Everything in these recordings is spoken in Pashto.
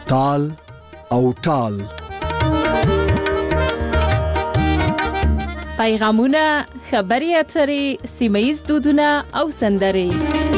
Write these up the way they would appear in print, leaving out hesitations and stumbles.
تال او ټال. پیغامونه، خبري اترې، سیمه‌ییز دودونه او سندرې.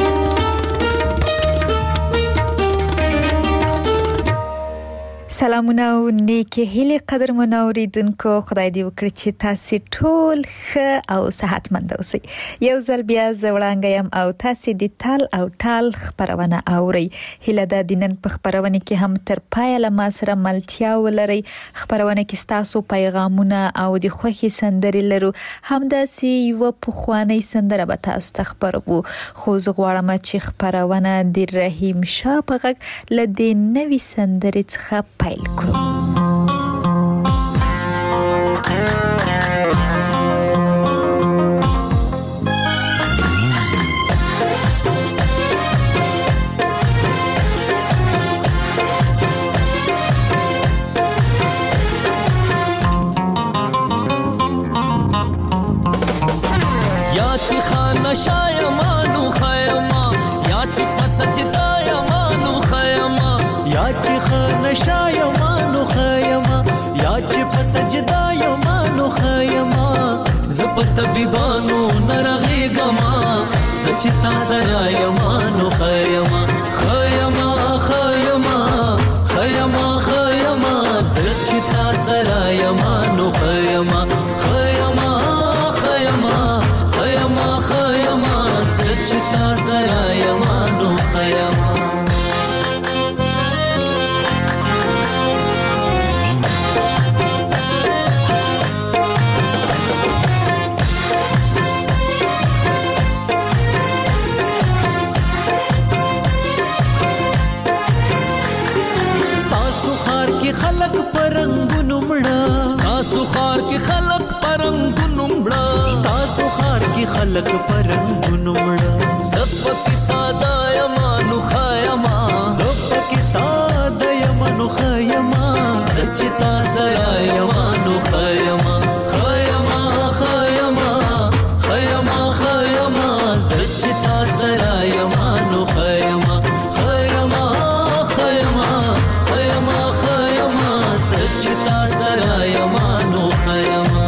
سلامونه او نیکی هیلې قدرمن اوریدونکو، خدای دې وکړي چې تاسو ټول ښه او صحتمند اوسئ. یو ځل بیا زوړانګ یم او تاسو د تال او ټال خبرونه اورئ. هیله ده د نن په خبرونه کې هم تر پایه له ما سره ملتیا ولرئ. خبرونه کې تاسو پیغامونه او د خوښي سندرې لرو. همداسې یو پخوانی سندره به تاسو ته خبرو. خو زه غواړم چې خبرونه د رحیم شاه په غږ له دې نوې سندرې څخه پیل کړو. یا چې خانه شایمانو خیما، یا چې پسجدا یمانو خیما، یا چې خانه شایمانو خیما، یا چې پسجدا یمانو خیما. زپ طبيبانو نرغېګما، زچ تا سره یمانو خیما، خیما خیما خیما خیما، زچ تا سره یمانو خیما، خیما خیما خیما خیما، زچ تا سره یمانو خیما. خلق پرنګونو مړه، تاسو خار کې خلق پرنګونو مړه، تاسو خار کې خلق پرنګونو مړه. زپ کې ساده یمانو خیما، زپ کې ساده یمانو خیما، چې تا سره یمانو خیما، خیما خیما خیما خیما، چې تا سره یمانو خیما، خیما خیما خیما خیما، چې تا سره یمانو خیما.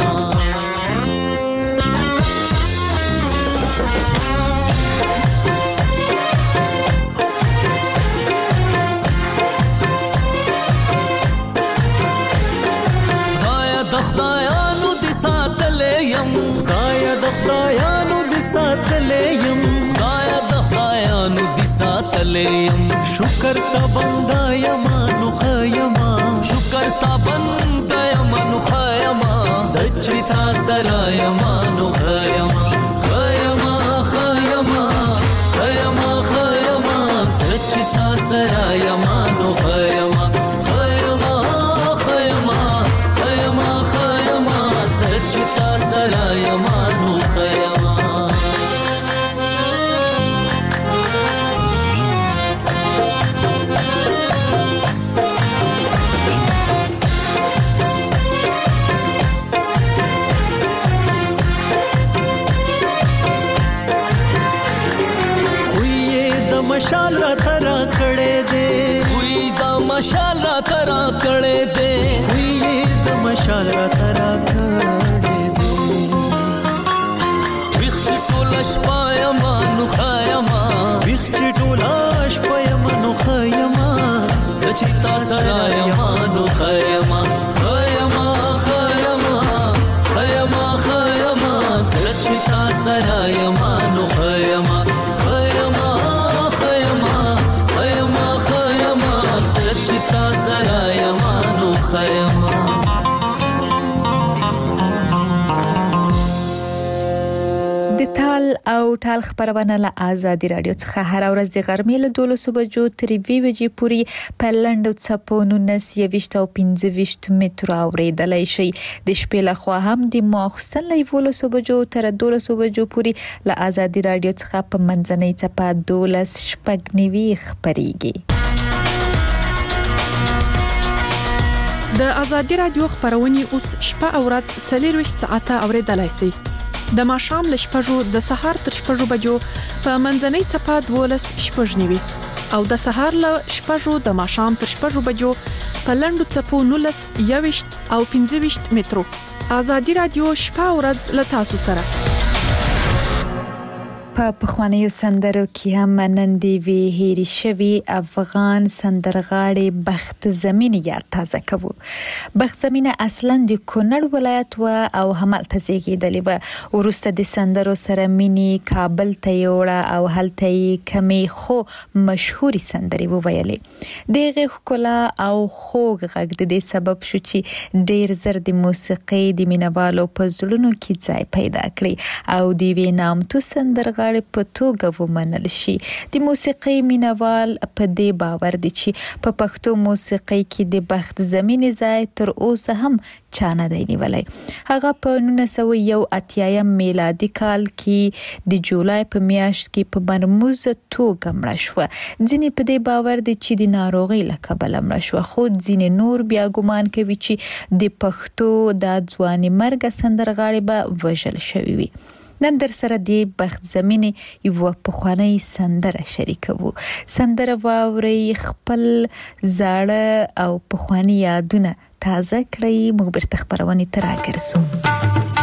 خدایا د خدایانو دې ساتلې یم، خدایا د خدایانو دې ساتلې یم، خدایا د خدایانو دې ساتلې یم. شکر ستا بنده یمانو خیما، شکر ستا بنده یمانو خیما، زچ تا سره یمانو خیما، خیما خیما خیما خیما، زچ تا سره یمانو خیما، خیما خیما خیما خیما، زچ تا سره یمانو خیما. مشال را ترا کړه دے، وی دا مشال را ترا کړه دے، وی دا مشال را ترا کړه دے. ویخ ټول شپه یمانو خیما، ویخ ټول شپه یمانو خیما، زچ تا سره یمانو خیما، خیما خیما خیما خیما، زچ تا سره یمانو خیما، خیما تا سره یمانو خیما. د تال او ټال خبرونه له آزادي رادیو څخه هر ورځ د غرمې له 12 بجو تر 2 بجې پورې په لنډو څپو 19 او 15 مترو اوریدلای شي. د شپې له خوا هم د ماخستن له 12 بجو تر 12 بجو پورې له آزادي رادیو څخه په منځنۍ څپه 12 شپږ خبريږي. د آزادي رادیو خبرونه اوس شپه او ورځ 24 ساعته اوریدلای شئ. د ماښام له 6 د سهار تر 6 بجو په منځنۍ څپه 12 شپږ. او د سهار له 6 د ماښام تر 6 بجو په لندو چپو 19 21 او 25 مترو. آزادي رادیو شپه او ورځ له تاسو سره. په پخوانیو سندرو کې هم نندي وی هېری شوی افغان سندرغاړي بخت زمین یاد تازه کوو. بخت زمین اصلا د کونړ ولایت او همالته زیږیدلې و. وروسته د سندرو سره مینی کابل ته یوړه او هلته یې کمی خو مشهوري سندري وویلې. دغه ښکلا او خوږ غږ د دې سبب شو چې ډیر زر د موسیقي د مینوالو په زړونو کې ځای پیدا کړي او د وی نامتو سندرغاړي په توګه ومنل شي. د موسیقي مینوال په دې باور دي چې په پښتو موسیقي کې د بخت زمین ځای تر اوسه هم چا نه دی نیولی. هغه په 1981 میلادي کال کې د جولای په میاشت کې په مرموز توګه مړه شوه. ځینې په دې باور دي چې د ناروغۍ له کبله مړه شوه، خو ځینې نور بیا ګمان کوي چې د پښتو د ځواني مرګ سندرغاړي به وژل شوی وي. نن در سره دی بخت زمین یو پخوانی سندره شریکو. سندره واوري خپل زاړه او پخوانی یادونه تازه کړئ. موږ برته خبرونه تر راګرځو.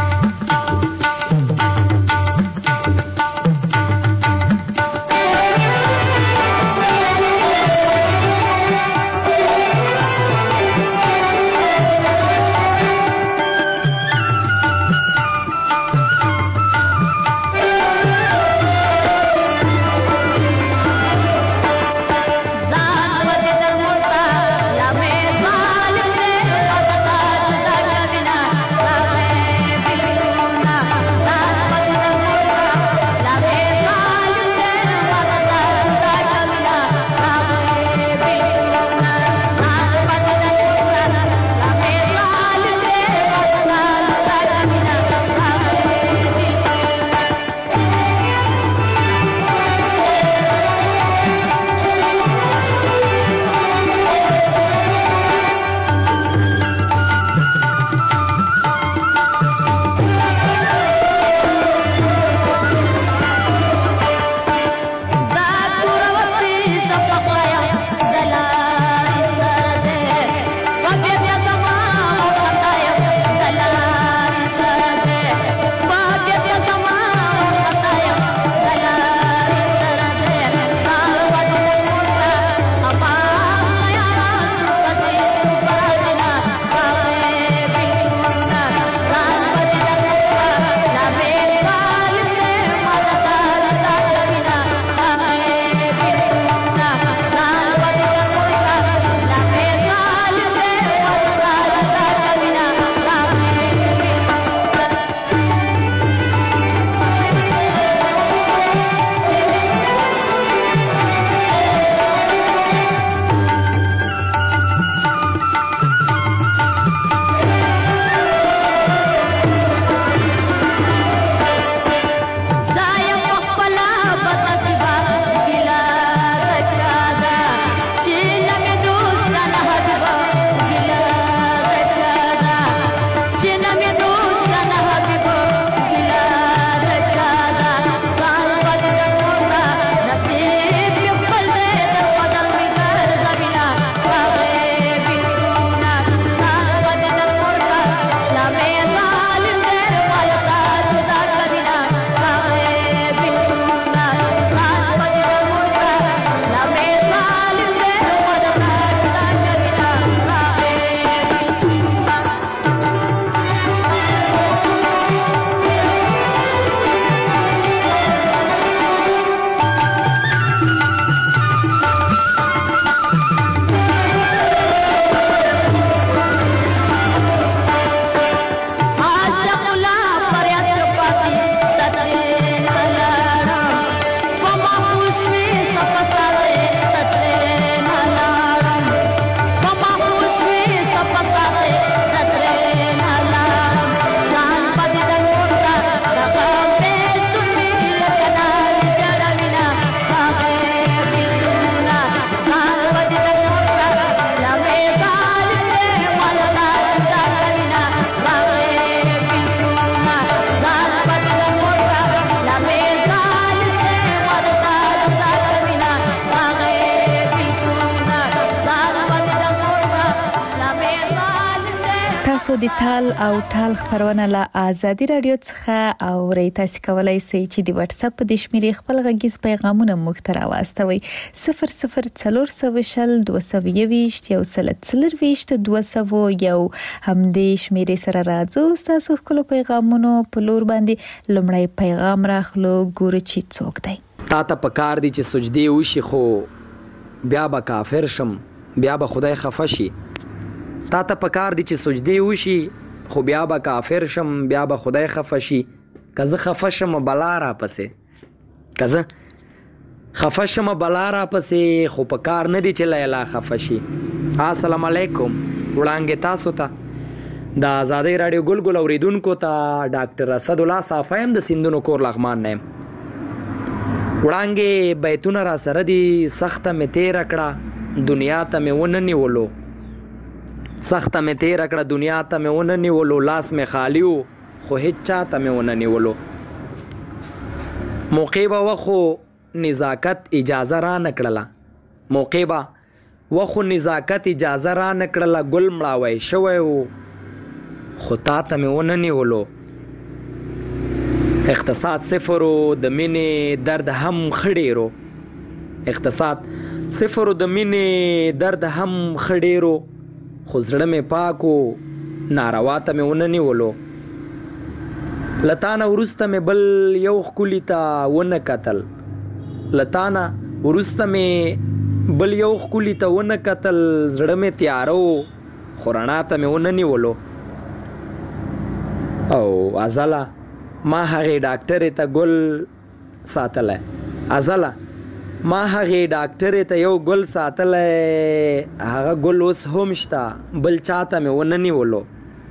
تاسو د تال او ټال خبرونه له آزادي رادیو څخه او تاسو کولای شئ چې د واتس اپ د شمیرې خپل غږیز پیغامونه موږ ته راوستوي 00420 222 یو هم د شمیرې سره راځو تاسو خپل پیغامونه په لور باندې لمړی پیغام راخلو ګورو چې څوک دی تا ته پکار دي چې سجدي وشي خو بیا به کافر شم بیا به خدای خفه شي تا ته پکار دي چې سجدي وشي خو بیا به کافر شم بیا به خدای خفه شي که زه خفه شم بلا را پسې که زه خفه شم بلا را پسې خو پکار نه دي چې لیلا خفه شي. السلام علیکم وړاندې تاسو ته د آزادۍ رادیو ګلګل اوریدونکو ته ډاکټر اسد الله صافیم د سیندونو کور لغمان نه وړاندې بیتونه را سره دي سخته مې تیره کړه دنیا ته مې ونه نیولو سخته مې تیره کړه دنیا ته مې ونه نیولو لاس مې خالی و خو هیڅ چا ته مې ونه نیولو موقع به وخو نزاکت اجازه را نه کړله موقع به وخو نزاکت اجازه را نه کړله ګل مړاوی شوی و خو تا ته مې ونه نیولو اقتصاد صفر و د مینې درد هم ښه ډېر و اقتصاد صفر و د مینې درد هم ښه ډېر و خو زړه مې پاک و ناروا ته مې ونه نیولو له تا نه وروسته مې بل یو ښکلي ته ونه کتل له تا نه وروسته مې بل یو ښکلي ته ونه کتل زړه مې تیاره و خو رڼا ته مې ونه نیولو او ازله ما هغې ډاکټرې ته ګل ساتلی ازله ما هغې ډاکټرې ته یو ګل ساتلی هغه ګل اوس هم شته بل چاته مې ونه نیولو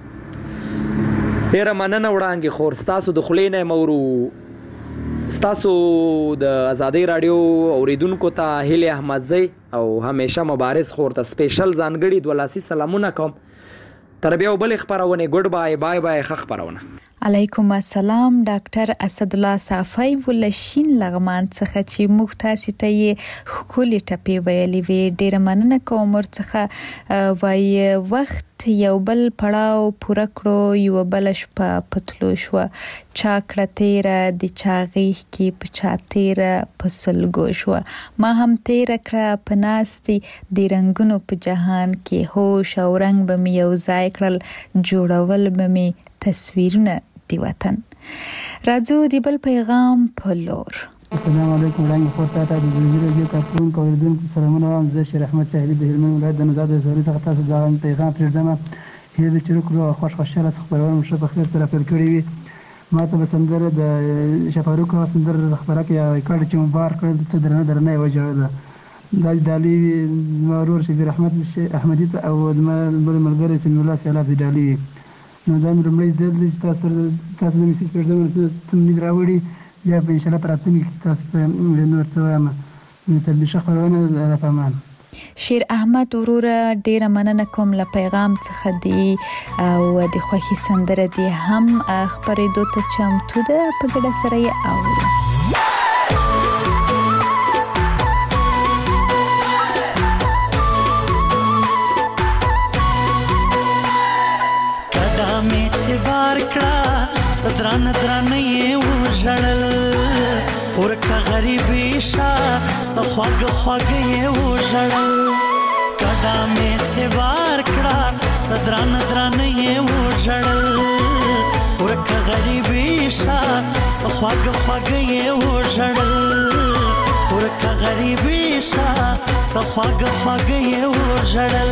ډېره مننه وړاندې خور ستاسو د خولې نه مورو ستاسو د آزادۍ راډیو اوریدونکو ته هیلې احمدزی او همیشه مبارز خور ته سپیشل ځانګړي دولاسي سلامونه کوم تر بیا بل خبرونه ګډ بای بای بای خبرونه علیکم السلام ډاکټر اسد الله صافی ولشین لغمان څخه چې موږ تاسو ته یې خولي ټپی ویلې وی ډیر مننه کوم ورڅخه وای وخت یو بل پړاو پوره کړو یو بل شپه پتلو شو چاکړه تیر د چاغې کې پچاتیر پسلګو شو ما هم تیر کړه پناستي د رنگونو په جهان کې هوش او رنگ به مې یو ځای کړل جوړول به مې تصویرونه دی وطن راځو دی بل پیغام په لور السلام علیکم وړاندې خورته د ویډیو کارتون کوردون سلامونه وایم زه شیر احمد صاحب د هلمند ولایت د نزاد زوري څخه تاسو دا پیغام پرېږدم هیله چې وکړو خوشاله خبرونه مشه په خیر سره پیل کړی وي ما ته سندره د شفاروق سندره خبره کې کړ چې مبارک کړ ته درنه وجه ده د دالي مرور شبیر احمد احمدی او د ملګری سمي الله سیلاب دالي نو دا مې لومړی ځل چې تاسو د میسج پرېږدم ته مې راوړي یا به ان شاء الله پراتنی تاسو په نور څه وایم نو ته به خبرونه راپامان شیر احمد ورور ډیر مننه کوم له پیغام څخه دی او د خوښي سندره دی هم خبرې دوته چمتو ده په ګډه سره یې اورو بار کړه صدران درانه یې وژړل ورکه غریبې شه سخواږ خواږ یې وژړل کډه مې چې بار کړه صدران درانه یې وژړل ورکه غریبې شه سخواږ خواږ یې وژړل ورکه غریبې شه سخواږ خواږ یې وژړل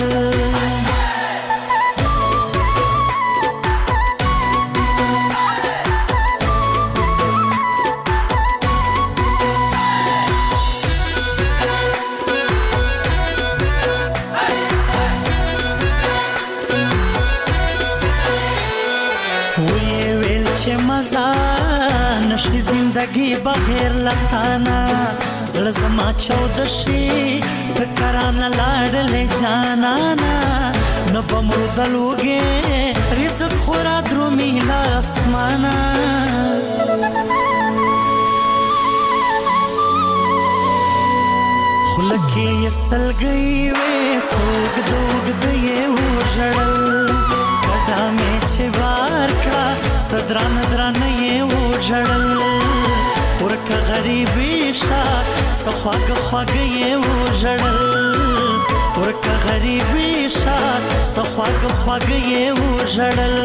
نشي زندگی بغیر لتانا زړه زما چود شي فکرانه لاړلې جانانا نو بمرو دلوګي رزق خورا درومي لا اسمانا خلکه یسل گئی وې سوګ دوګ دې وژړل کډا مې چې بار کړه صدران درانه یې وژړل ورکه غریبي شه سخواږه خواږه یې وژړل ورکه غریبي شه سخواږه خواږه یې وژړل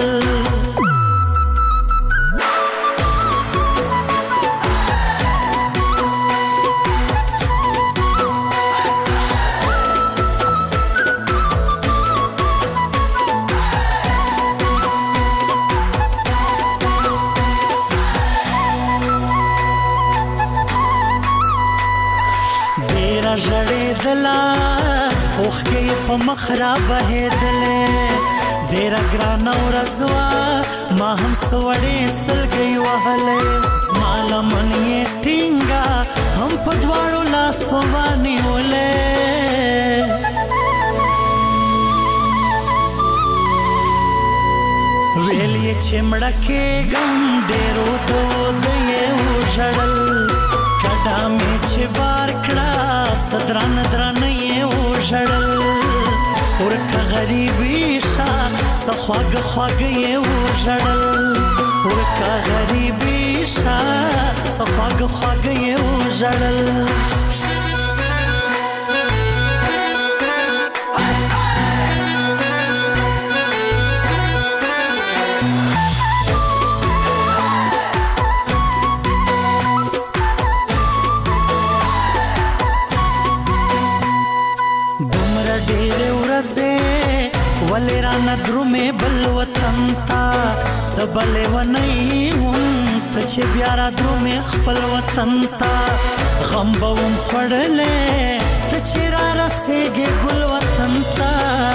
ژړېدله اوښکې یې په مخ را بهېدلې ډېره ګرانه ورځ وه ما هم څه وړې سلګۍ وهلې زما لمن یې ټینګه هم په دواړو لاسو ونیولې ویل یې چې مړه کېږم ډېرو دود یې وژړل کډه مې چې بار کړه صدران درانه یې وژړل ورکه غریبي شه سخواږه خواږه یې وژړل ورکه غریبي شه سخواږه خواږه یې وژړل ولې رانه درومې بل وطن ته زه به لیونی وم ته چې بیا را درومې خپل وطن ته غم به وم خوړلی ته چې را رسېږې ګل وطن ته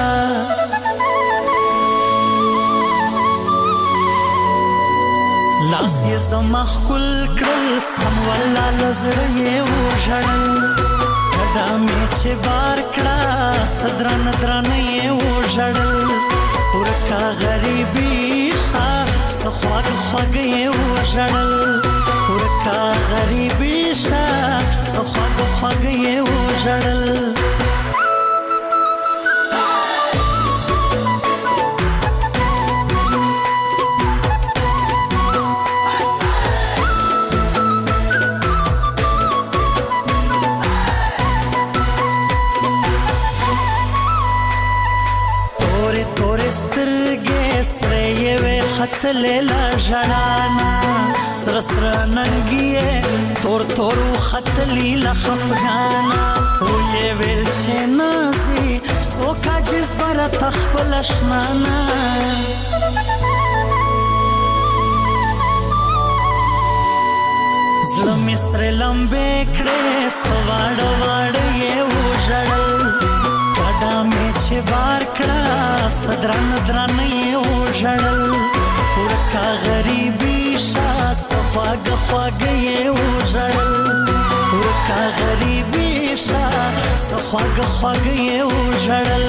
لاس یې زما ښکل کړل سم والله له زړه یې وژړل کډه مې چې بار کړه صدرانه درانه یې وژړل ورکه غریبي شه سخواږه خواږه یې وژړل ورکه غریبي شه سخواږه خواږه یې وژړل خطلې لا ژړانا سره سره ننګي تور تور خطلې لا خفغانا او یې ویل چې نازي سوکا جس بر تخپل شنانا زړه مې سره لمبې کړې سواړ واړ یې وژړل کډه مې چې بار کړه صدران درانه یې وژړل ورکه غریبي شه سخواږه خواږه یې وژړل ورکه غریبي شه سخواږه خواږه یې وژړل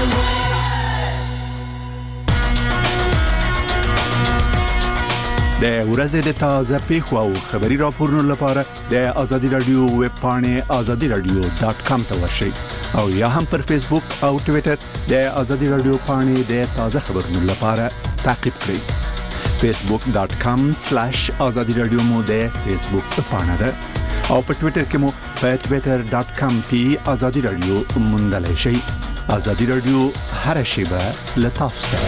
د ورځې د تازه پیښو او خبري راپورونو لپاره د ازادي رادیو ویب پاڼې azadiradio.com ته ورشئ او یا هم پر فیسبوک او ټوئیټر د ازادي رادیو پاڼې د تازه خبرونو لپاره تعقیب کړئ facebook.com/azadiradio مو د فیسبوک پاڼه ده او په ټوئیټر کې مو په twitter.com/azadiradio موندلای شئ ازادي رادیو هر شیبه لتاسو سره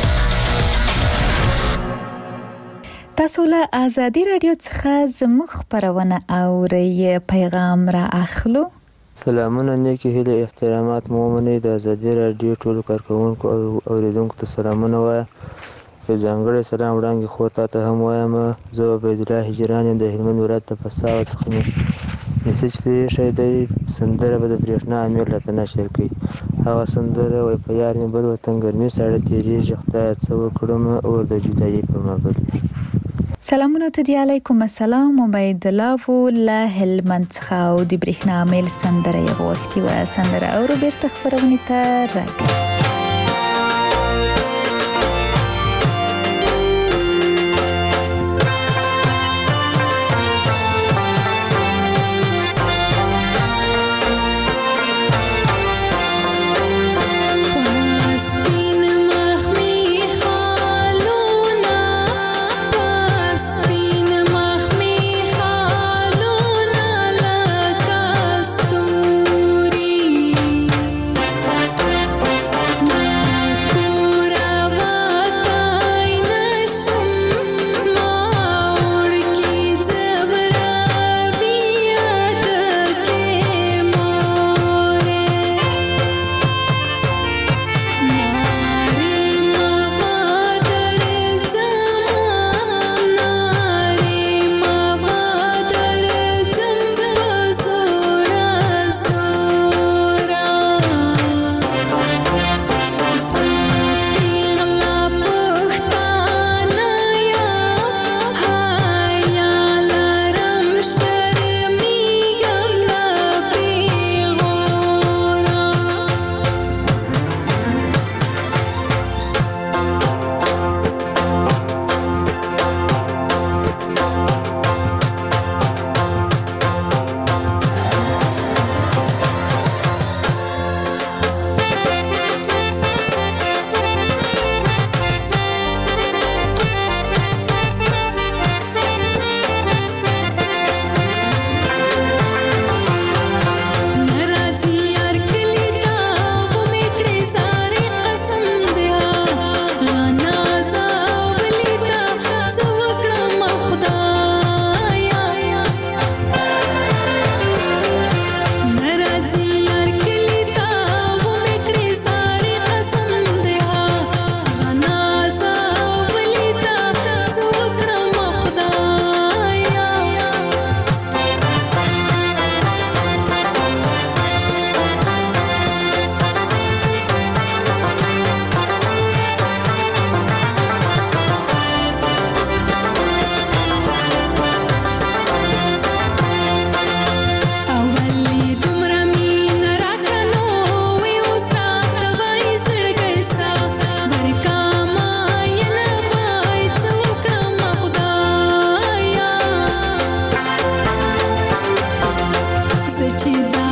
تاسو له ازادي رادیو څخه زموږ خبرونه اورئ پیغام را اخلو سلامونه نیکی هیله احترامات مومنه د ازادي رادیو ټول کارکونکو او اوریدونکو ته سلامونه وایم په ځانګړي سلام وړاندې خو ته هم وایم زه عبید الله هجران د هلمند ولایت په فساو څخه میسج پیښه دی سندره به د برېښنا امیر راته نشر کړي هغه سندره وای په یار مې بل وطن ګرمي ساړه تیریږي خدای څه وکړم اور د جدایي په مابل سلامونه ته دی علیکم السلام عبید الله له هلمند څخه او د برېښنا امیر سندره یې غوښتي و سندره او بیرته خبرونه ته راګرځي Spin mach mi khal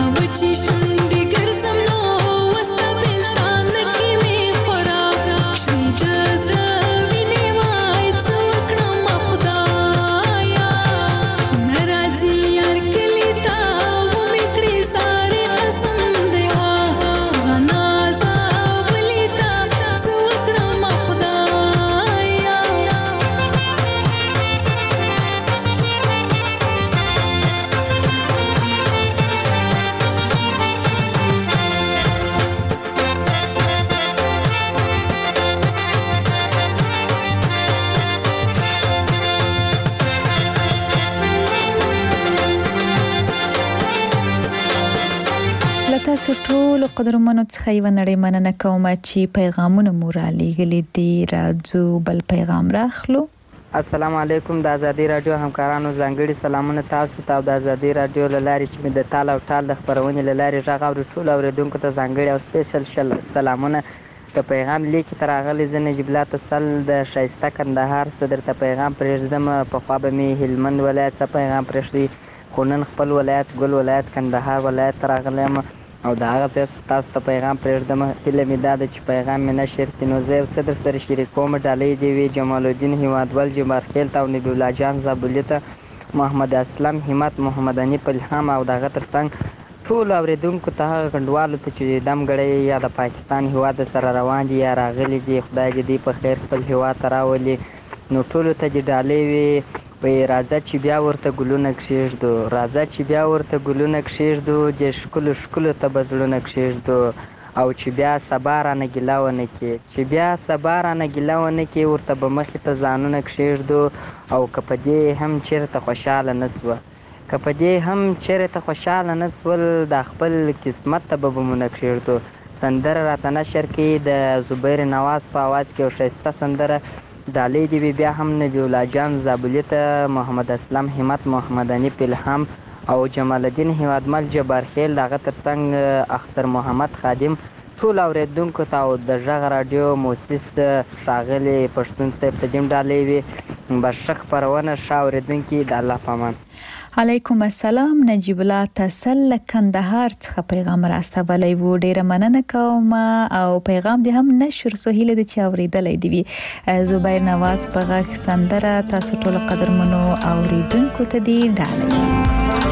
تاسو ټول قدرمنو څخه یو نړۍ مننه کوم چې پیغامونه مو را لېږلي دي. راځو بل پیغام راخلو. السلام علیکم. د ازادي رادیو همکارانو ځانګړي سلامونه تاسو ته او د ازادي رادیو له لارې چې مې د تال او ټال د خپرونې له لارې غږ اوري ټولو اورېدونکو ته ځانګړي او سپیشل سلامونه. د پیغام لیکې ته راغلی زه نجیب الله تسل د ښایسته کندهار څه درته پیغام پرېږدم. پخوا به مې هلمند ولایت څه پیغام پرېږدي، خو نن خپل ولایت ګل ولایت کندهار ولایت ته راغلی یم او د هغه ځای تاسو ته پیغام پرېږدم. هیله مې دا ده چې پیغام مې نشر سي نو زه یو څه در سره شریکوم. ډالۍ دې وي جمال الدین هیوادول، جبارخیل ته او نبی الله جان زابلي ته، محمد اسلم همت، محمد انیف الهام او د هغه تر څنګ ټولو اورېدونکو ته، هغه کنډوالو ته چې دم ګړی یا د پاکستان هیواد سره روان دي یا راغلي دي، خدای دې دوی په خیر خپل هیواد ته راولي. نو ټولو ته دې ډالۍ وي. راځه چې بیا ورته ګلونه کښېږدو، راځه چې بیا ورته ګلونه کښېږدو، د ښکلو ښکلو ته به زړونه کښېږدو، او چې بیا سبا رانه ګیله ونه کړي، چې بیا سبا رانه ګیله ونه کړي، ورته به مخې ته ځانونه کښېږدو. او که په دې هم چېرته خوشحاله نه سوه، که په دې هم چېرته خوشحاله نه سول، دا خپل قسمت ته به بمونه کښېږدو. سندره راته نشر کړي د زبیر نواز په اواز کې یو ښایسته سندره. ډالۍ دې وي بیا هم نبی الله جان زابلي ته، محمد اسلم همت، محمد انیف الهام او جمال الدین هیوادمل، جبارخیل، د هغه تر څنګ اختر محمد خادم، ټول اورېدونکو ته او د غږ راډیو مؤسس ښاغلي پښتون صاحب ته دې ډالۍ وي. بس ښه خپرونه، ښه اورېدونکي، د الله په امان. علیکم السلام. نجیب الله تسل کندهار څخه پیغام راستولی وو، ډیره مننه کوم او پیغام دې هم نشر سو. هیله ده چې اوریدلای دی وي. زبیر نواز په غږ سندره تاسو ټول قدرمنو اوریدونکو ته دی ډالۍ.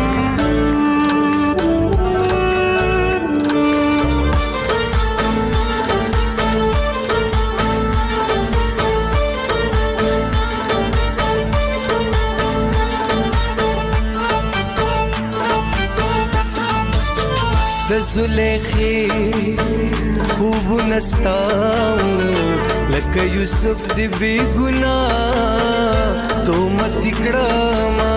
د زلیخی خوب نستاو لکه یوسف دی بی گناہ تو مت کړما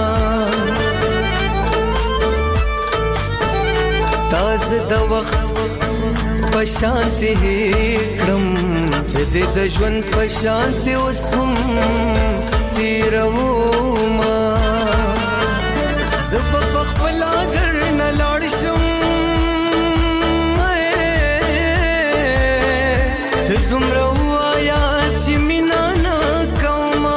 تاز د وخت پشانت کړم زده د ژوند پشانت اوس هم تیرو ما زب خپل در نه لاړ شم دومره وایا چې مینا نه کومه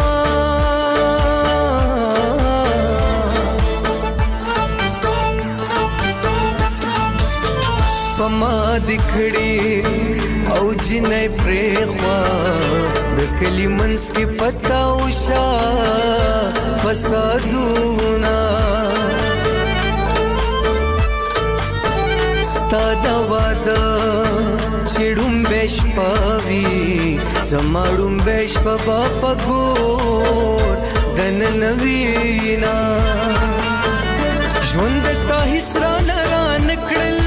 په ما د کړي او جنې پرېخوا د کلي منځ کې پتا وشا فسادونه ستا د واده چړم بش پاوی زماړم بش په پګور دن نوینا ژوند تا حسرا نران کړل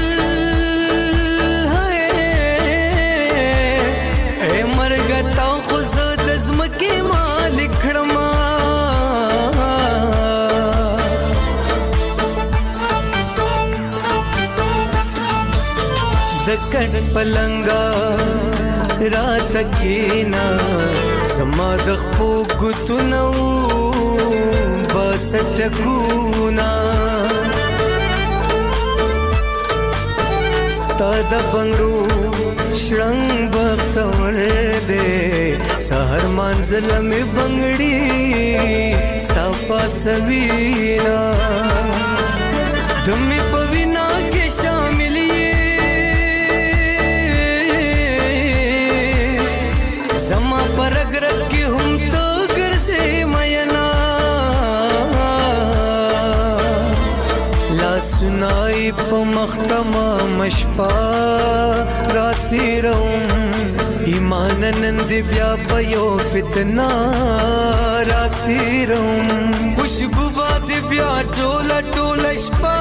اے مرګ تا خو زد زمکه مالک کړما زکړ پلنګا رات کینا سما د خپو ګتنو بس ټکونا ستاد بنگړو شړنګ بختور دې سحر منزل می بنگړي ستا پاسوینا دمه پوینا کې سنای په مختما مشپا راتی روم ایمان نند بیا پيو فتنا راتی روم خوشبو باد بیا ټوله ټوله شپه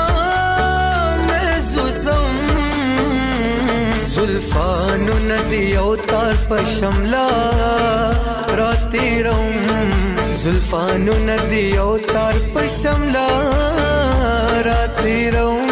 مزوسم زلفانو ندی او تار په شملا راتی روم زلفانو ندی او تار په شملا راتی روم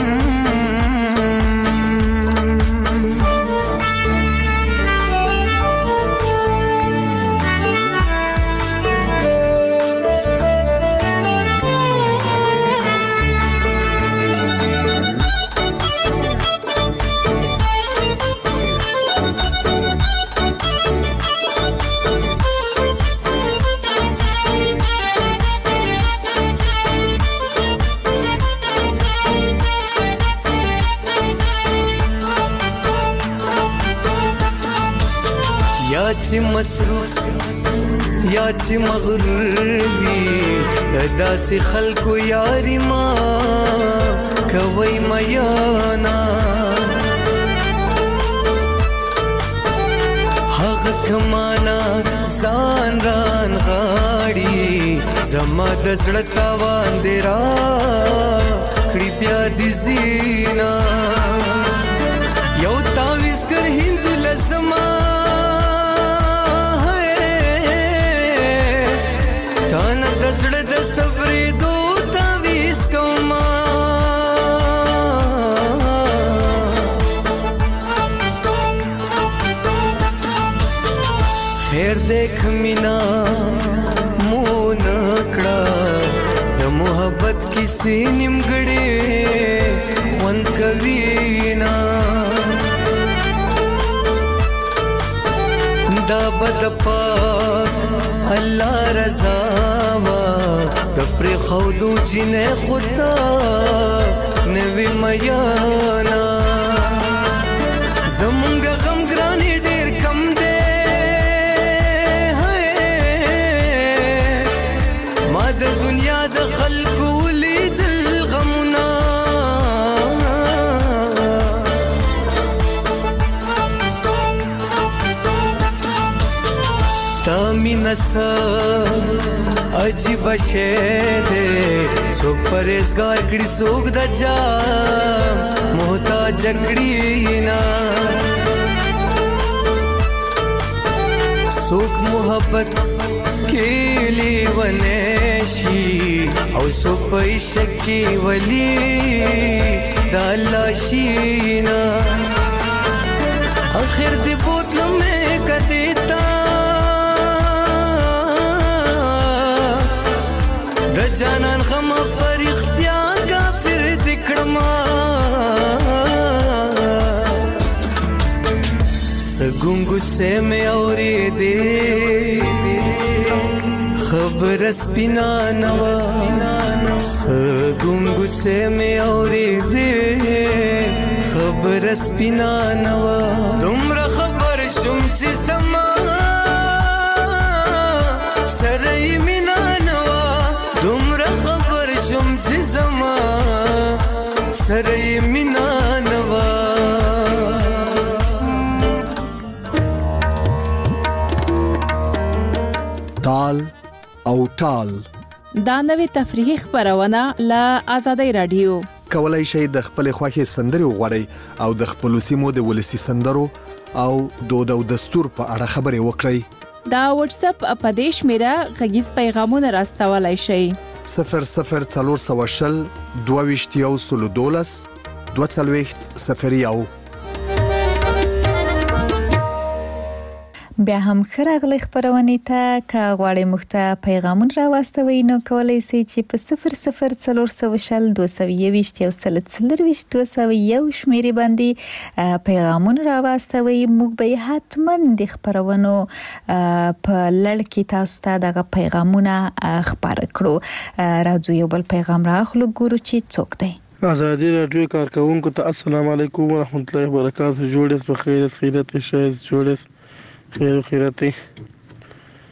یا چې مصروف یا چې مغرور وي داسې خلکو یاري ما کوي میانا هغه کمانا ځان ران غاړي زما د زړه تاوان دی را کړي بیا دي زینا یو تاویزګر هند لزما تانا د زړه د صبرې دو تاویز کوما خیر دیکھ مینا مو نکړه د محبت کیسې نیمګړې خوند کوي نا دا بد پاک الله رضا وا د پر خودو جنې خدا نوې میانا زمونږ غم ګرانی ډېر کم دی ما د دنیا د خلکو لیدل غمونه نسا عجیب شے دے سو پریزگار کڑی سوک دا جا محتاج کڑی نا سوک محبت کیلی ونیشی او سو پیشکی ولی دا اللہ شینا آخر دی بوتل میں کدیتا د جانان غم پر اختیار کافر دکړما سګونګو سے میں اورې دې خبر سپینا نوا سګونګو سے میں اورې دې خبر سپینا نوا دومره خبر شوم چې سما سره مینا نوا دومره خبر شوم چې زما سره مینا نوا تال او ټال دا نوې تفریحي خبرونه له آزادۍ رادیو کولای شئ د خپل خوښي سندري وغوړئ او د خپل سیمو د ولسی سندرو او دود او دستور په اړه خبرې وکړئ. دا واتس اپ په دیش میرا غږیز پیغامونه راستولای شئ 0040 2212 22 بیا هم خراغلی خبرونه ته کا غواړی مخته پیغامون را واستوي نو کولای شئ چې په 0040 222 شمیرې باندې پیغامون را واستوي. موږ به حتما د خبرونو په لړ کې تاسو ته دغه پیغامونه خبر کړو. راځو یو بل پیغام راخلو ګورو چې څوک دی. آزادی رادیو کارکونکو ته السلام علیکم ورحمت الله وبرکاته. جوړس په خیرت شایز جوړس خیراتي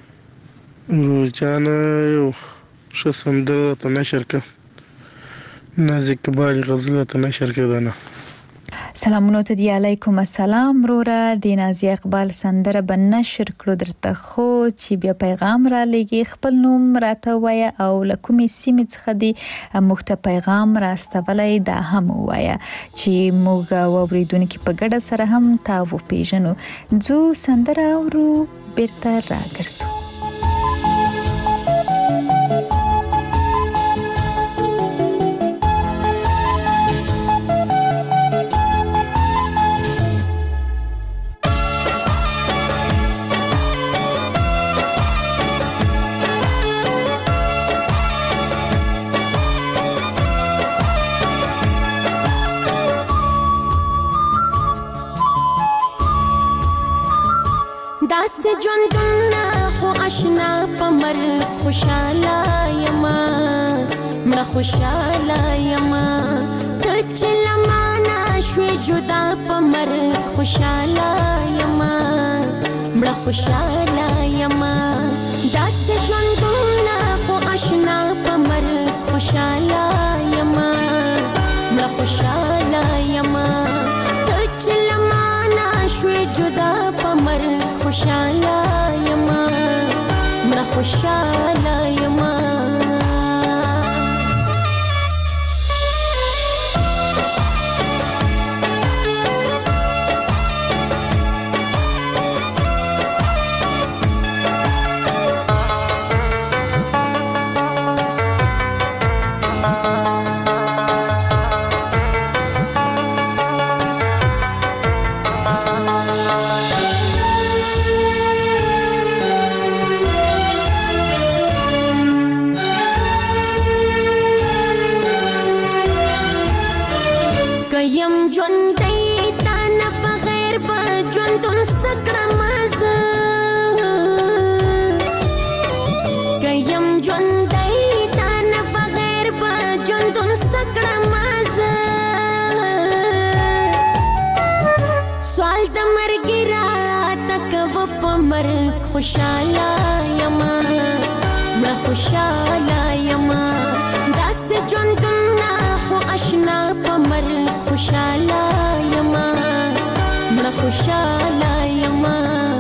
روزانه یو ښه سندره ته نشر کړه. نازک تبالی غزله ته نشر کړه. سلامونه ته دی علیکم السلام وروره د نازیه اقبال سندره بنشر کړو درته خو چې بیا پیغام را لګي خپل نوم راته وایه او لکومې سیمې څخه دی موږ ته پیغام راستولای دا هم وایه چې موږ اوریدونکو په ګډه سره هم تاسو پیژنو. زو سندره ورو بیرته راګرځو. داس ژوندونه خو آشنا پمر خوشاله یما مړه خوشاله یما ته چې لمانه شوې جدا پمر خوشاله یما مړه خوشاله یما داس ژوندونه خو آشنا پمر خوشاله یما مړه خوشاله یما ته چې لمانه شوې جدا پمر خوشاله یما مړه خوشاله یما یم ژوندۍ تا نه بغیر به ژوندون څه کړمه زه که یم ژوندۍ تا نه بغیر به ژوندون څه کړمه زه سوال د مرګي راته کوه په مرګ خوشاله یما مړه خوشاله یما داسې ژوندونه خو آشنا په مرګ خوشاله یما مړه خوشاله یما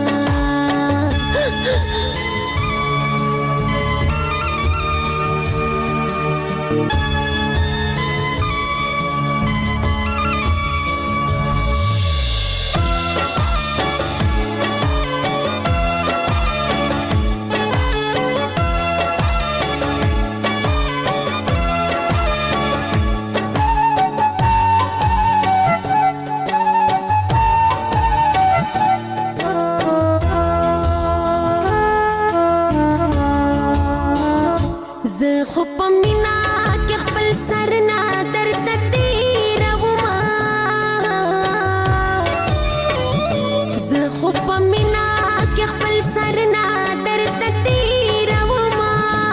خو په مینا کې خپل سر نه درته تیرومه زه خو په مینا کې خپل سر نه درته تیرومه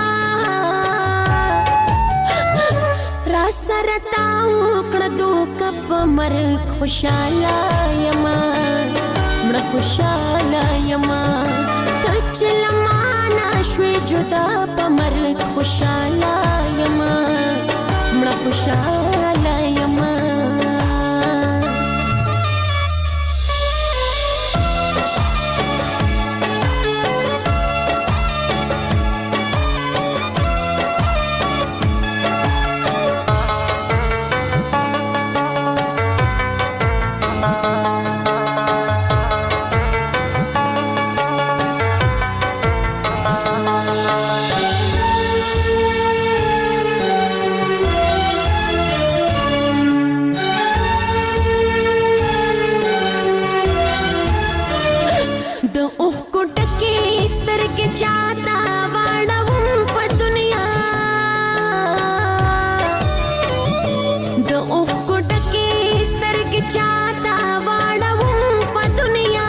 را سره تا وکړه دوکه په مرګ خوشاله یما مړه خوشاله یما ته چې لمانه شوې جدا په مرګ خوشاله یما مړه خوشاله یما चाहता वाड़ा हूँ पर दुनिया दो को डके इस तरह के चाहता वाड़ा हूँ पर दुनिया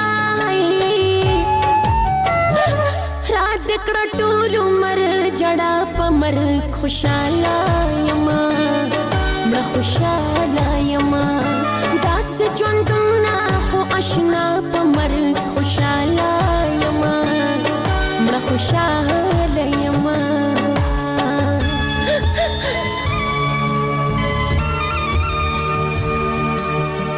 रात कड़ा टूलू मर जड़ा पमर खुशाला यमा मर खुशाला यमा दास जोंदुना हो अशना पमर खुशाला यमा मर खुशाला यमा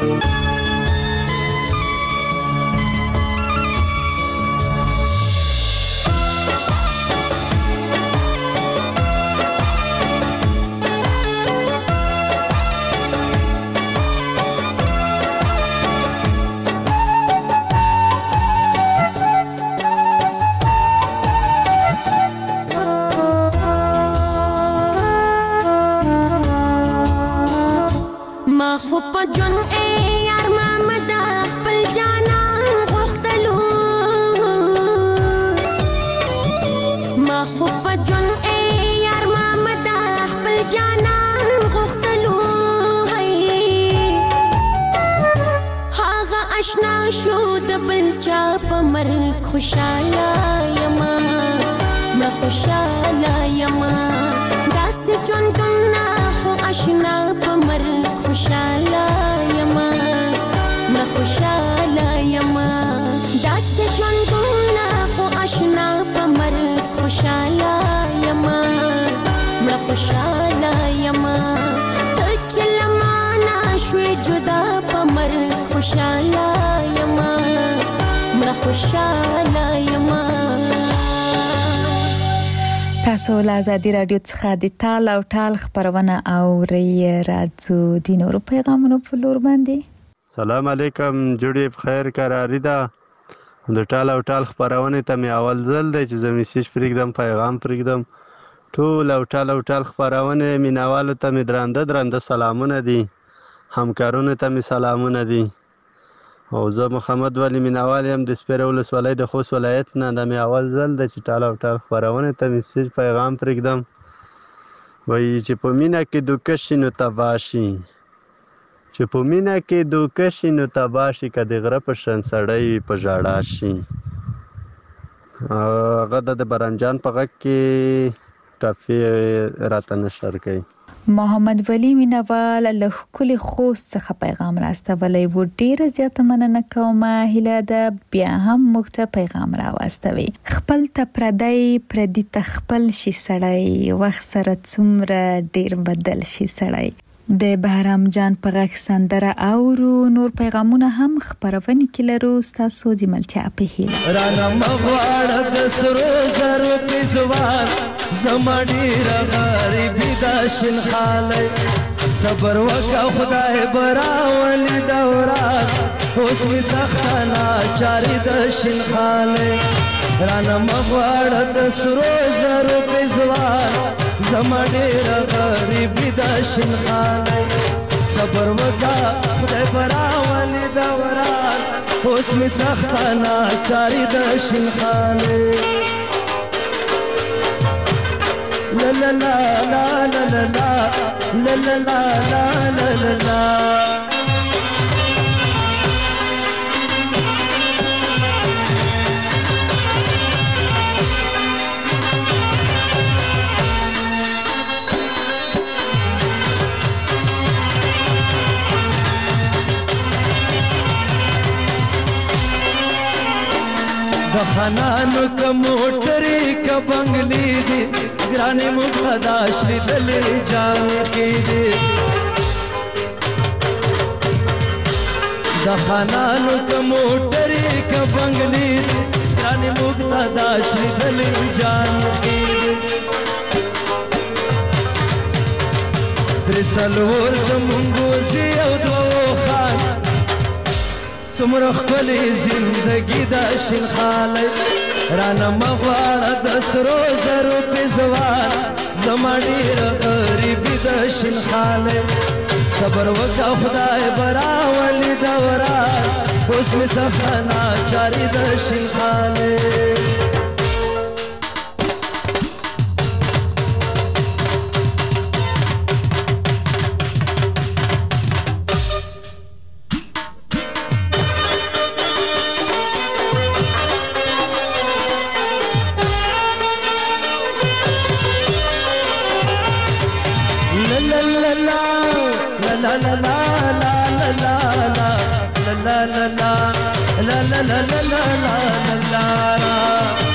خوشاله یما ما خوشاله یما داسې ژوندونه خو اشنا په مرګ خوشاله یما ما خوشاله یما داسې ژوندونه خو اشنا په مرګ خوشاله یما ما خوشاله یما ته چې لمانه شوې جدا په مرګ خوشاله یما خوشاله یما. تاسو له آزادي رادیو څخه د تال او ټال خبرونه اورئ. راځو د نورو پیغامونو په لور باندې. سلام علیکم، جوړې بخیر قراری ده. د ټال او ټال خبرونه ته مې اول ځل دی چې زه میسج پرېږدم، پیغام پرېږدم. ټول او ټال او ټال خبرونه مینوالو ته مې درانده سلامونه دي، همکارونو ته مې سلامونه دي. او زه محمد ولی مینوال یم د سپیره ولسوالۍ د خوست ولایت نه. دا مې اول ځل دی چې ټال او ټال خپرونې ته میسج پیغام پرېږدم. وایي چې په مینه کې دوکه شي نو تباه شي، چې په مینه کې دوکه شي نو تباه شي، که د غره په شان سړی وي په ژړا شي. هغه د برنجان په غږ کې ټاپې راته نشر کوي. محمد ولی مینوال له ښکلي خوست څخه پیغام راستولی و. ډیره زیاته مننه کوم. هیله ده بیا هم موږ ته پیغام راواستوي. خپل ته پردی ته خپل شي سړی، وخت سره څومره ډیر بدل شي سړی. د بهرام جان په غږ سندره اورو. نور پیغامونه هم خبرونه کې لرو. تاسو د ملتیا په هیله رانا مغواړه د سرو زرو په زوال زماډي غریبی دا شین حالي صبر وکا خدای براولي دورات اوس می سختانا چاري د شین حالي رانا مغواړه د سرو زرو په زوال زماډي غریبی دا شین حالي صبر وکا خدای براولي دورات اوس می سختانا چاري د شین حالي لا لا لا لا لا لا لا لا لا لا لا لا لا د خانانو کا موټری کا بنگلی دی ګرانې مقتدا شری دلې جان کې دی د خانانو کا موټری کا بنگلی دی ګرانې مقتدا شری دلې جان کې دی درسلور زمونږ زی او دو خان څومره ښکلې زندګي دا شین خالی رانه مغواړه د سرو زرو په زوال زما ډېره غریبي د شین خالی صبر وکړه خدای به راولي دوران اوس مې سخته ناچاري د شین خالی la la la la la la la la la la la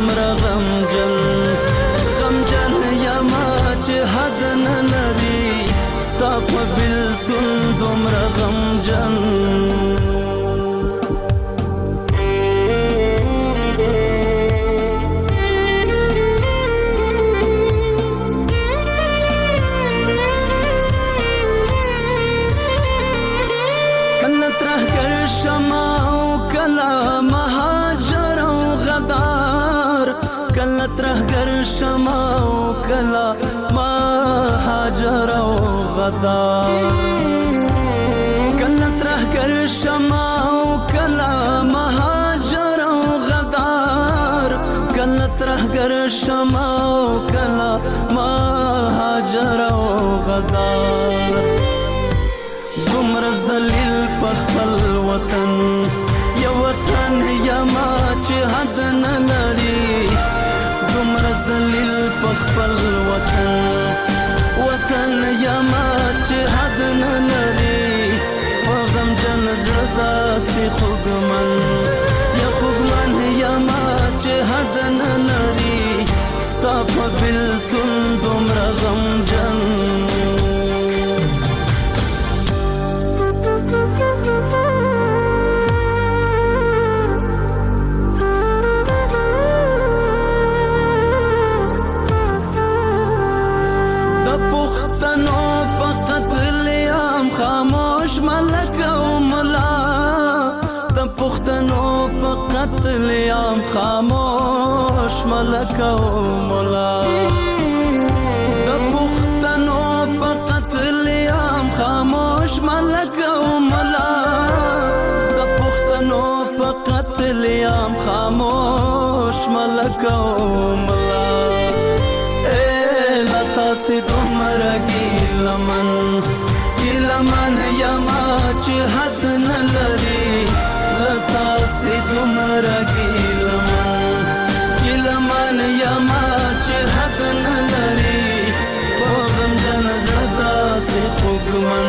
ستا په بیلتون دومره غمجن کله ترهګر شمه او کله مهاجر او غدار کله ترهګر شمه او کله مهاجر او غدار کله ترهګر شمه او کله مهاجر او غدار کله ترهګر شمه او کله مهاجر او غدار دومره ذلیل په خپل وطن یو وطن یما چې حد نه لري دومره ذلیل په خپل وطن یما چې حد نه لري په غمجن زړه داسې خوږمن یا خوږمن یما چې حد نه لري ستا په بیلتون دومره غمجن خاموش ملک او ملا د پښتنو په قتل عام خاموش ملک او ملا د پښتنو په قتل عام خاموش ملک او ملا د پښتنو په قتل عام خاموش ملک او ملا لتا سي دومره ګیلمن ګیلمن یما چې حد نه لري لتا سي دومره ګیلمن یما چې حد نه لري په غمجن زړه داسې خوږمن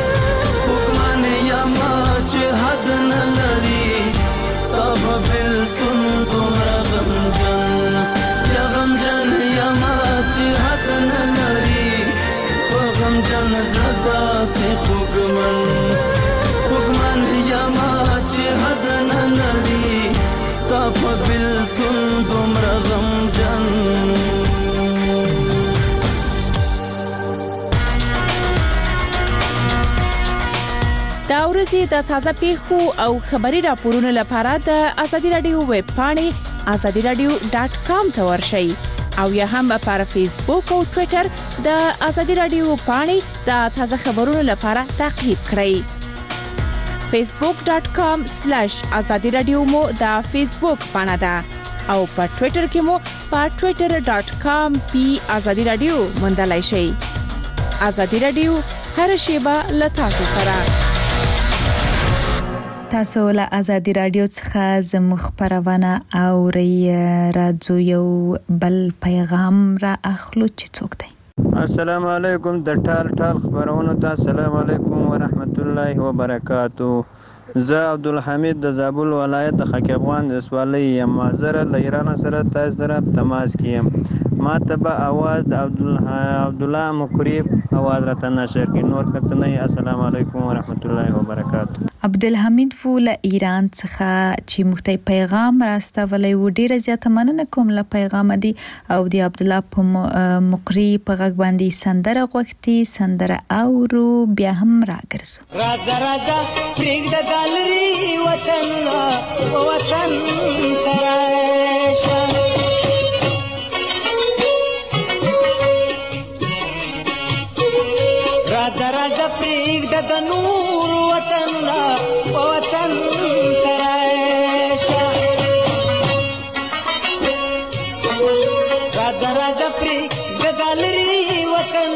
یما چې حد نه لري ستا په بیلتون دومره غمجن یا غمجن یما چې حد نه لري په غمجن زړه داسې خوږمن یما چې حد نه لري ستا په بیلتون دومره غمجن دا ورځې د تازه پیښو او خبري راپورونو لپاره د ازادي رادیو ویب پاڼې azadiradio.com ته ورشئ او یا هم پر فیسبوک او ټوئیټر د ازادي رادیو پاڼې د تازه خبرونو لپاره تعقیب کړئ facebook.com/azadiradio مو د فیسبوک پاڼه ده او په ټوئیټر کې مو په twitter.com/azadiradio موندلای شئ ازادي رادیو هر شیبه له تاسو سره تاسو له ازادي رادیو څخه زموږ خبرونه اورئ راځو یو بل پیغام را اخلو چې څوک دی السلام علیکم د ټال خبرونو ته السلام علیکم ورحمت الله وبرکاتو زه عبدالحمید د زابل ولایت د خاک افغان ولسوالۍ یم زه له ایران سره تاسو سره تماس کیم ما ته به आवाज د عبدالله مکریب आवाज راته نشر کی نور کڅنه السلام علیکم ورحمت الله وبرکاتو عبدالحمید ول ایران څخه چې مخته پیغام راستولې و ډیره زیاته مننه کوم له پیغام دی او دی عبدالله مقری په غږ باندې سندره غوښتي سندره اورو بیا هم راګرځو راځه پرېږ د ګالري وطن تراشه راځه پرېږ د نور وطن تراشه راځه پرېږ د ګالري وطن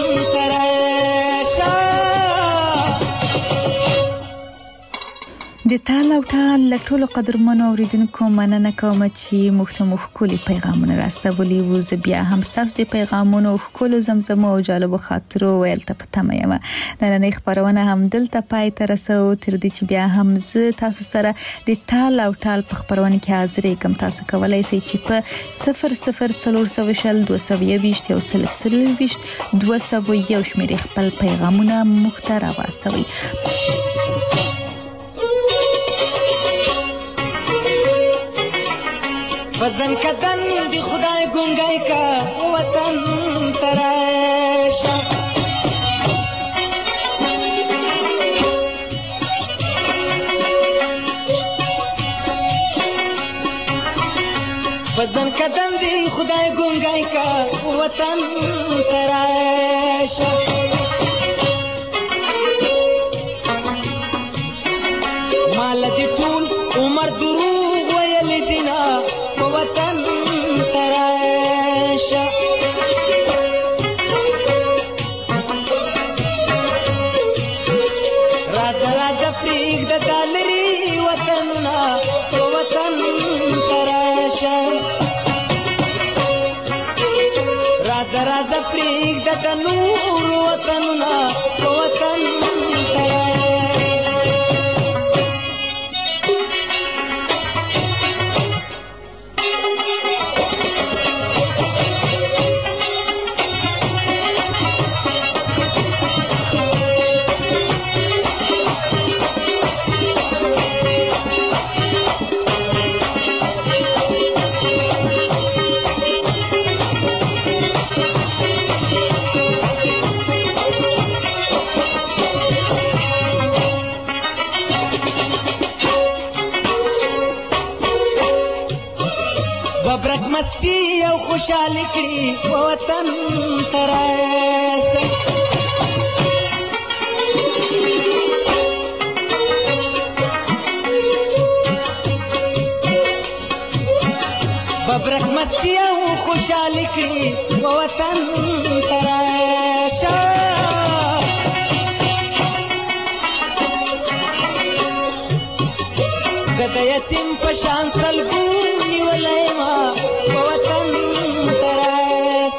تراشه د تال او ټال ټولو قدرمنو اوریدونکو مننه کوم چې مختمخ کولی پیغامونه راستولي وو. زه بیا هم تاسو د پیغامونو خپل زمزمه او جالب خاطرو ویل ته پته یم. نن خبرونه هم دلته پای ته رسو تر دې چې بیا هم زه تاسو سره د تال او ټال په خبرونه کې حاضر یم. تاسو کولای شئ چې په 004022 شمیرې خپل پیغامونه محترم واستوي. وزن کدن دی خدای گنگای کا وطن تراشا وزن کدن دی خدای گنگای کا وطن تراشا مال دی ټول عمر دروغ ویل دینا وطن تراشا راځه راځه پرېږده دا لرې وطنونه په وطن تراشا راځه راځه پرېږده دا نور وطنونه په وطن تراشا مستی او خوشحالی کړي وطن تراسه ببرک مستی او خوشحالی کړي وطن تراسه زه د یتیم په شان سلګو نیولی ما وطن تراس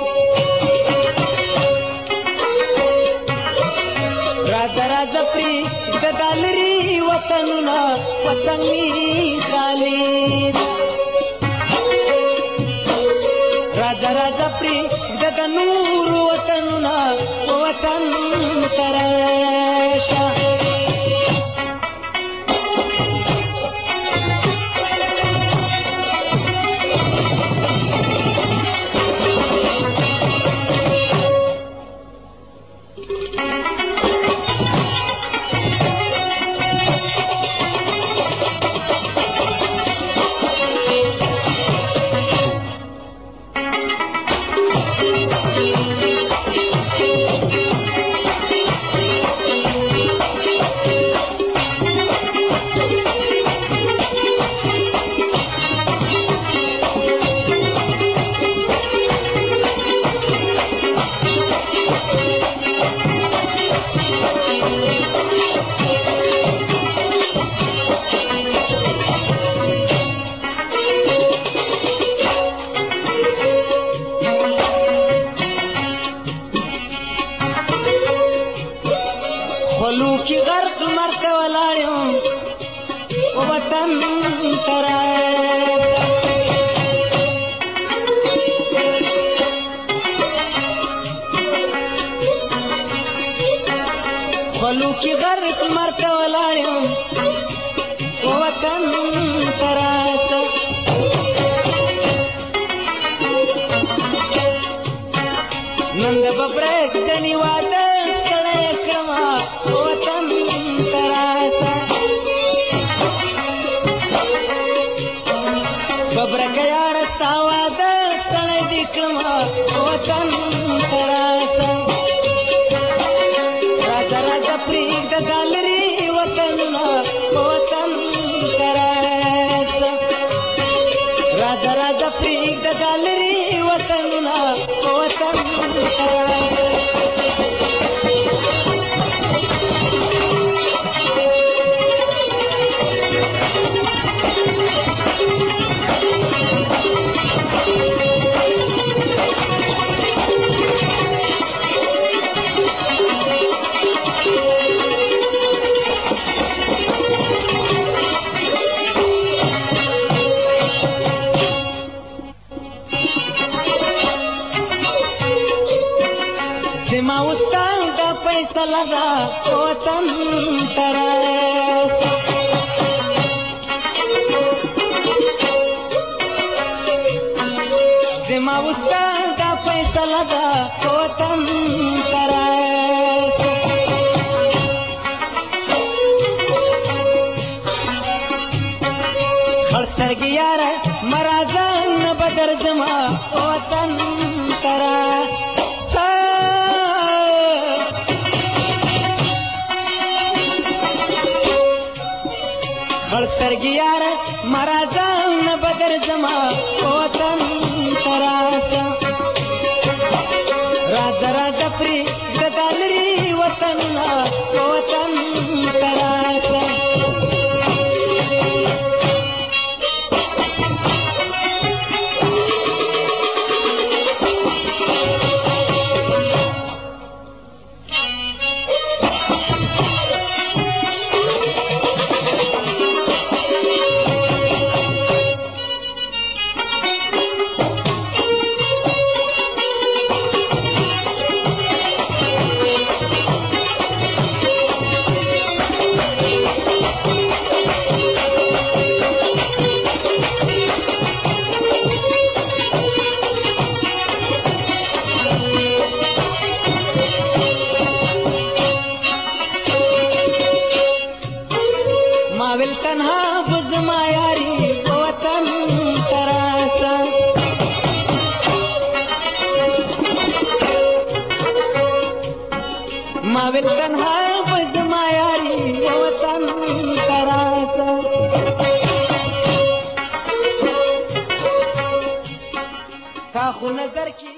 راځه راځه پرې زدا لري وطنونه وطن می خالد راځه راځه پرې زدا نور وطنونه وطن تراشه کی غرق مرته ولاړم وطن تراس خلو کی غرق مرته ولاړم وطن تراس نن د ببرک دني واده ببرک یار ستا واده ستړی دې کړمه وطن تراسه راځه راځه پرېږده دا لرې وطنونه وطن تراسه راځه راځه پرېږده دا لرې وطنونه وطن تراسه فیصله ده وطن تراس زما وستا دا فیصله ده وطن تراس خړسترګې یاره مرازه نه بدر زما وطن تراس خړسترګې یاره مرازه نه بدر زما وطن تراس راځه راځه پرې زدا لري وطن وطن تراس ماویل تنها بزما یاری وطن تراسا ماویل تنها بزما یاری وطن تراسا تا خو نظر کی